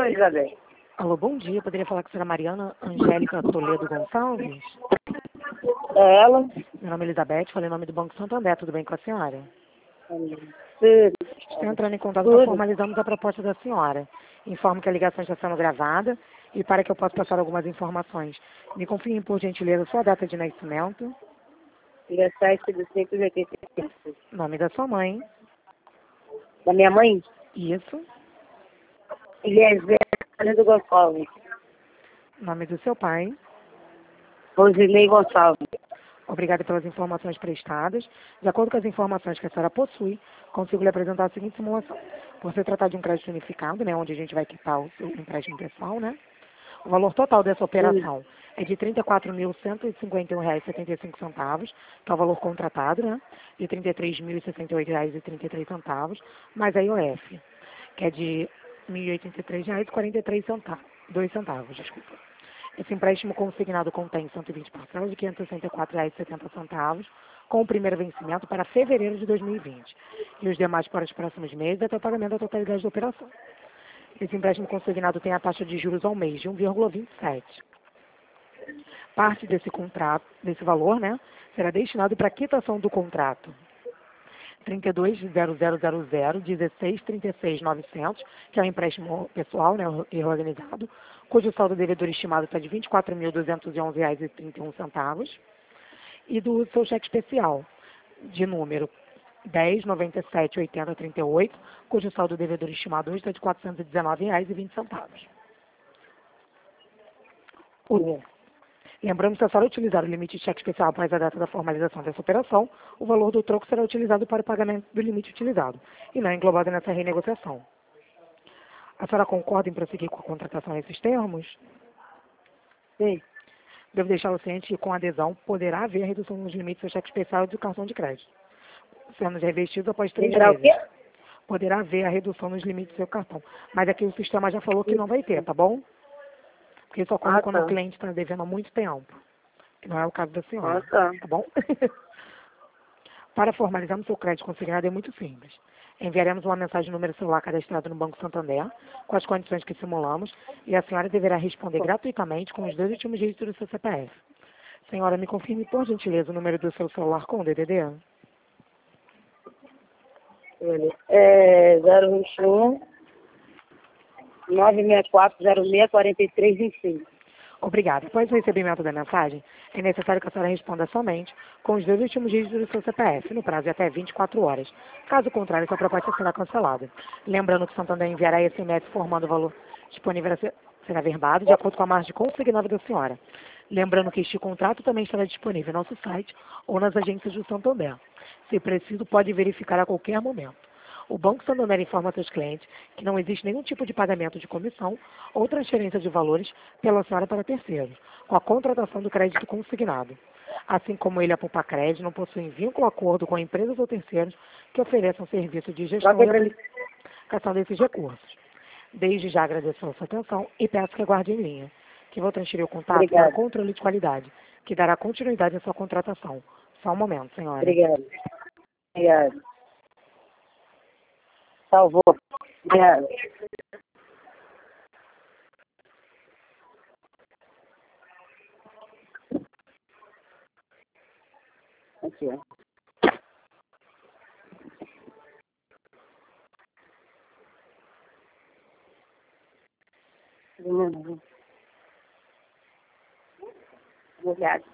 Oi, Isabel. Alô, bom dia. Poderia falar com a senhora Mariana Angélica Toledo Gonçalves? É ela? Meu nome é Elizabeth, falei em nome do Banco Santander. Tudo bem com a senhora? Estou entrando em contato para formalizarmos a proposta da senhora. Informo que a ligação está sendo gravada e para que eu possa passar algumas informações. Me confirme, por gentileza, sua data de nascimento, 17 de 5 de 85. nome da sua mãe. Da minha mãe? Isso. Eliezer do Gonçalves. Nome do seu pai. Rosilei Gonçalves. Obrigada pelas informações prestadas. De acordo com as informações que a senhora possui, consigo lhe apresentar a seguinte simulação. Por se tratar de um crédito unificado, né, onde a gente vai quitar o seu empréstimo pessoal, né? O valor total dessa operação é de R$ 34.151,75, que é o valor contratado, né? De R$ 33.068,33, mais a IOF, que é de R$ 1.083,43, desculpa. Esse empréstimo consignado contém 120 parcelas de R$ 564,70, com o primeiro vencimento para fevereiro de 2020 e os demais para os próximos meses até o pagamento da totalidade da operação. Esse empréstimo consignado tem a taxa de juros ao mês de 1,27. Parte desse contrato, desse valor, né, será destinado para a quitação do contrato 32.0000.1636.900, que é um empréstimo pessoal, né, reorganizado, cujo saldo devedor estimado está de R$ 24.211,31, e do seu cheque especial, de número 10.97.80.38, cujo saldo devedor estimado hoje está de R$ 419,20. Lembrando que se a senhora utilizar o limite de cheque especial após a data da formalização dessa operação, o valor do troco será utilizado para o pagamento do limite utilizado, e não englobado nessa renegociação. A senhora concorda em prosseguir com a contratação nesses termos? Sim. Devo deixá-lo ciente que, com adesão, poderá haver redução nos limites do cheque especial e do cartão de crédito, sendo revestido após 3 Poderá o meses. quê? Poderá haver a redução nos limites do seu cartão. Mas aqui o sistema já falou que não vai ter, tá bom? Porque isso ocorre quando o cliente está devendo há muito tempo. Que não é o caso da senhora. Tá bom? Para formalizarmos seu crédito consignado é muito simples. Enviaremos uma mensagem no número celular cadastrado no Banco Santander, com as condições que simulamos, e a senhora deverá responder gratuitamente com os 2 últimos dígitos do seu CPF. Senhora, me confirme, por gentileza, o número do seu celular com o DDD? É 021 964064325. Obrigada. Após o recebimento da mensagem, é necessário que a senhora responda somente com os 2 últimos dígitos do seu CPF, no prazo de até 24 horas. Caso contrário, sua proposta será cancelada. Lembrando que o Santander enviará SMS informando o valor disponível a ser averbado, de acordo com a margem consignada da senhora. Lembrando que este contrato também estará disponível no nosso site ou nas agências do Santander. Se preciso, pode verificar a qualquer momento. O Banco Santander informa a seus clientes que não existe nenhum tipo de pagamento de comissão ou transferência de valores pela senhora para terceiros, com a contratação do crédito consignado. Assim como ele, a Poupa Crédito, não possui vínculo ou acordo com empresas ou terceiros que ofereçam serviço de gestão e aplicação desses recursos. Desde já agradeço a sua atenção e peço que aguarde em linha, que vou transferir o contato para o controle de qualidade, que dará continuidade à sua contratação. Só um momento, senhora. Obrigado. Salvou. Obrigado. Aqui, ó. Obrigado.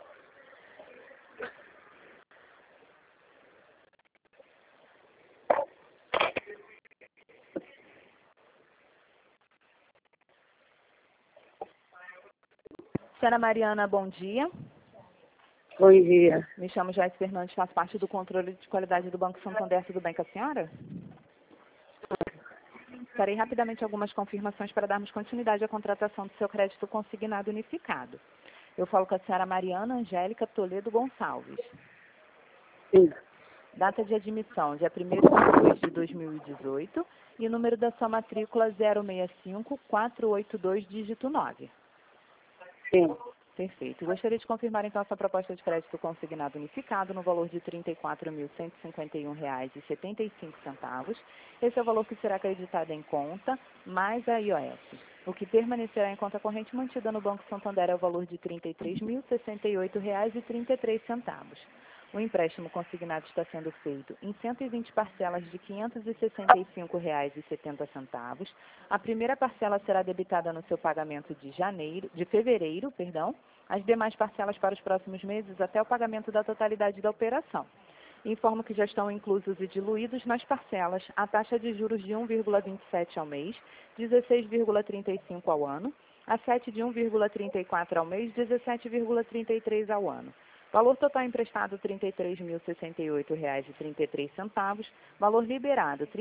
Senhora Mariana, bom dia. Bom dia. Me chamo Joyce Fernandes, faço parte do controle de qualidade do Banco Santander. Tudo bem com a senhora? Farei rapidamente algumas confirmações para darmos continuidade à contratação do seu crédito consignado unificado. Eu falo com a senhora Mariana Angélica Toledo Gonçalves. Sim. Data de admissão, dia 1º de 2018, e o número da sua matrícula 065482, dígito 9. Sim. Perfeito. Gostaria de confirmar, então, a sua proposta de crédito consignado unificado no valor de R$ 34.151,75. Esse é o valor que será acreditado em conta, mais a IOF. O que permanecerá em conta corrente mantida no Banco Santander é o valor de R$ 33.068,33. O empréstimo consignado está sendo feito em 120 parcelas de R$ 565,70. A primeira parcela será debitada no seu pagamento de fevereiro. As demais parcelas para os próximos meses até o pagamento da totalidade da operação. Informo que já estão inclusos e diluídos nas parcelas a taxa de juros de 1,27 ao mês, 16,35 ao ano, a 7 de 1,34 ao mês, 17,33 ao ano. Valor total emprestado R$ 33.068,33, valor liberado R$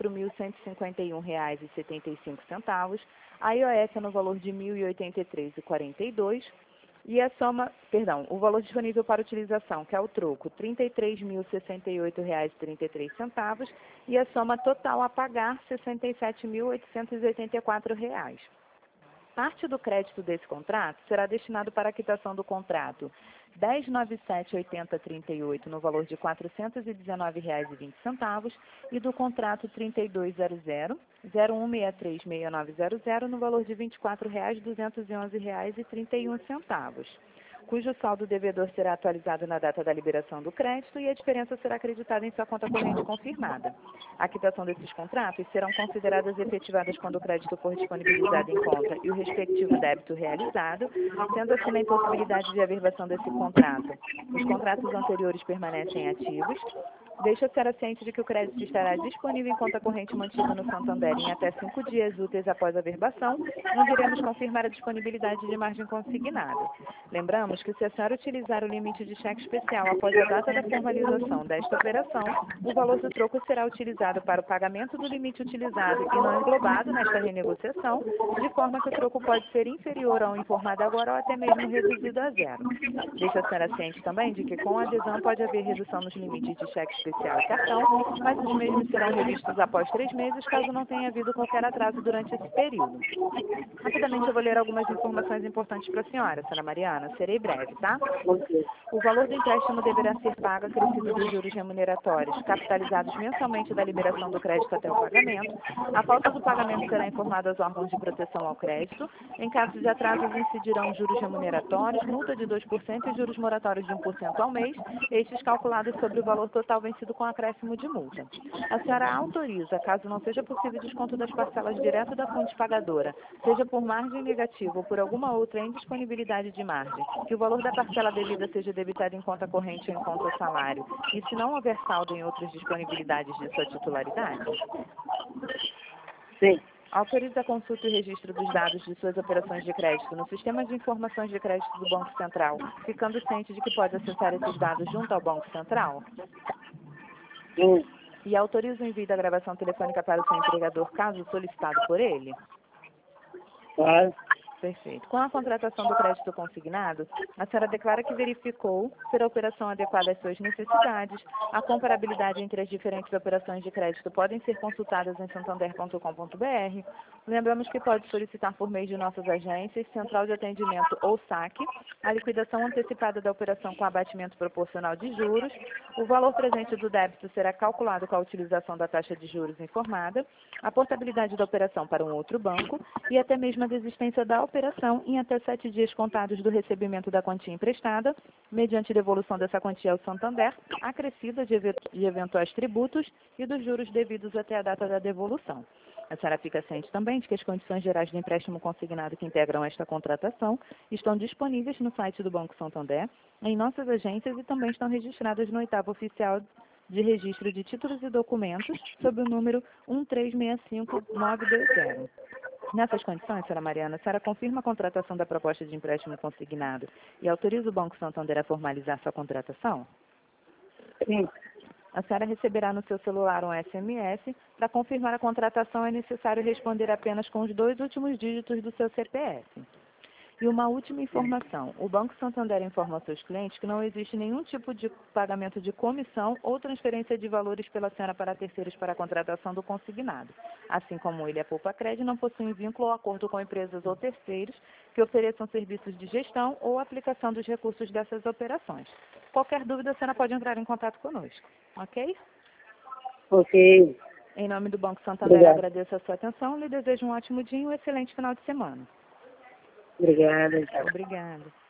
34.151,75, a IOF no valor de R$ 1.083,42 e a soma, o valor disponível para utilização, que é o troco, R$ 33.068,33 e a soma total a pagar R$ 67.884. Parte do crédito desse contrato será destinado para a quitação do contrato 10978038 no valor de R$ 419,20 e do contrato 3200-01636900 no valor de R$ 24.211,31, cujo saldo devedor será atualizado na data da liberação do crédito e a diferença será acreditada em sua conta corrente confirmada. A quitação desses contratos serão consideradas efetivadas quando o crédito for disponibilizado em conta e o respectivo débito realizado, sendo assim na impossibilidade de averbação desse contrato. Os contratos anteriores permanecem ativos. Deixa a senhora ciente de que o crédito estará disponível em conta corrente mantida no Santander em até 5 dias úteis após a averbação, onde iremos confirmar a disponibilidade de margem consignada. Lembramos que se a senhora utilizar o limite de cheque especial após a data da formalização desta operação, o valor do troco será utilizado para o pagamento do limite utilizado e não englobado nesta renegociação, de forma que o troco pode ser inferior ao informado agora ou até mesmo reduzido a zero. Deixa a senhora ciente também de que com a adesão pode haver redução nos limites de cheque especial e cartão, mas os mesmos serão revistos após 3 meses, caso não tenha havido qualquer atraso durante esse período. Rapidamente eu vou ler algumas informações importantes para a senhora Mariana. Serei breve, tá? O valor do empréstimo deverá ser pago acrescido dos juros remuneratórios, capitalizados mensalmente da liberação do crédito até o pagamento. A falta do pagamento será informada aos órgãos de proteção ao crédito. Em caso de atrasos, incidirão juros remuneratórios, multa de 2% e juros moratórios de 1% ao mês, estes calculados sobre o valor total vencido com acréscimo de multa. A senhora autoriza, caso não seja possível desconto das parcelas direto da fonte pagadora, seja por margem negativa ou por alguma outra indisponibilidade de margem, que o valor da parcela devida seja debitado em conta corrente ou em conta salário, e se não houver saldo em outras disponibilidades de sua titularidade? Sim. Autoriza a consulta e registro dos dados de suas operações de crédito no Sistema de Informações de Crédito do Banco Central, ficando ciente de que pode acessar esses dados junto ao Banco Central? Sim. E autoriza o envio da gravação telefônica para o seu empregador, caso solicitado por ele? Claro. Perfeito. Com a contratação do crédito consignado, a senhora declara que verificou ser a operação adequada às suas necessidades. A comparabilidade entre as diferentes operações de crédito podem ser consultadas em santander.com.br. Lembramos que pode solicitar por meio de nossas agências, Central de Atendimento ou SAC, a liquidação antecipada da operação com abatimento proporcional de juros. O valor presente do débito será calculado com a utilização da taxa de juros informada, a portabilidade da operação para um outro banco e até mesmo a desistência da operação em até 7 dias contados do recebimento da quantia emprestada, mediante devolução dessa quantia ao Santander, acrescida de eventuais tributos e dos juros devidos até a data da devolução. A senhora fica ciente também de que as condições gerais do empréstimo consignado que integram esta contratação estão disponíveis no site do Banco Santander, em nossas agências e também estão registradas no 8º Oficial de Registro de Títulos e Documentos, sob o número 1365920. Nessas condições, senhora Mariana, a senhora confirma a contratação da proposta de empréstimo consignado e autoriza o Banco Santander a formalizar sua contratação? Sim. A senhora receberá no seu celular um SMS. Para confirmar a contratação, é necessário responder apenas com os 2 últimos dígitos do seu CPF. E uma última informação. O Banco Santander informa aos seus clientes que não existe nenhum tipo de pagamento de comissão ou transferência de valores pela senhora para terceiros para a contratação do consignado. Assim como ele, a Poupa Cred não possui vínculo ou acordo com empresas ou terceiros que ofereçam serviços de gestão ou aplicação dos recursos dessas operações. Qualquer dúvida, a senhora pode entrar em contato conosco. Ok? Ok. Em nome do Banco Santander, Obrigada. agradeço a sua atenção e lhe desejo um ótimo dia e um excelente final de semana. Obrigada. Tchau. Obrigada.